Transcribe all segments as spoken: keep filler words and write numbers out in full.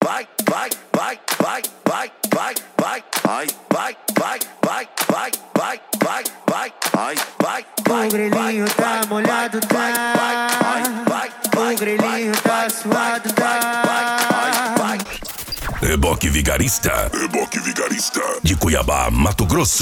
vai, vai, vai, vai, vai, vai, vai, vai, vai, vai, vai, vai, vai, vai, vai, vai, vai. O grelhinho tá molhado, tá? O grelhinho tá suado, tá? Reboque Vigarista, Reboque Vigarista, de Cuiabá, Mato Grosso.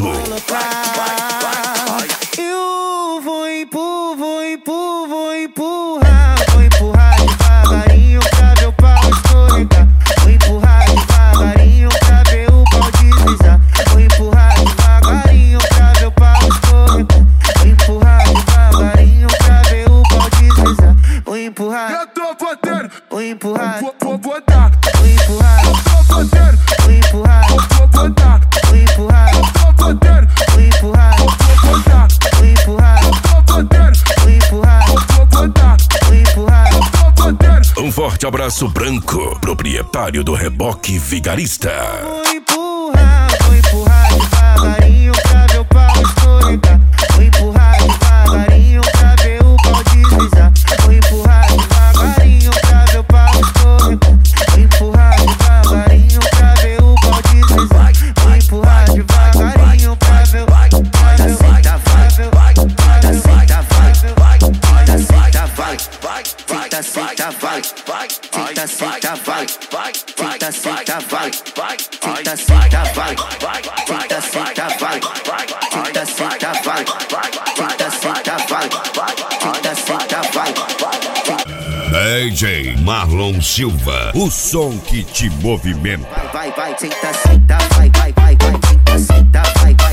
Eu vou empurrar, vou empurrar, vou empurrar, vou empurrar devagarinho pra ver o pau escorregar. Vou empurrar devagarinho pra ver o pau deslizar. Vou empurrar devagarinho pra ver o pau escorregar. Vou empurrar devagarinho pra ver o pau deslizar. Vou empurrar, eu tô botando, vou empurrar, vou, vou botar, vou empurrar, eu tô botando, vou empurrar, vou botar, vou empurrar, eu tô botando, vou empurrar, vou botar, vou empurrar, eu tô botando, vou empurrar, vou botar, vou empurrar. eu tô botando. Um forte abraço branco, proprietário do Reboque Vigarista. Vou empurrar, vou empurrar devagarinho pra ver o pau escorregar. Vou empurrar devagarinho pra ver o pau deslizar. Vou empurrar devagarinho pra ver o pau escorregar. Vou empurrar devagarinho pra ver o pau deslizar. Vou empurrar devagarinho pra ver o pau deslizar. Senta, senta, vai, senta, senta, vai, senta, senta, vai, senta, senta, vai, senta, senta, vai, senta, senta, vai, senta, senta, vai, senta, senta, vai. D J Marlon Silva, o som que te movimenta. Vai, vai, vai, senta, senta, vai, vai, vai, vai, senta, senta, vai.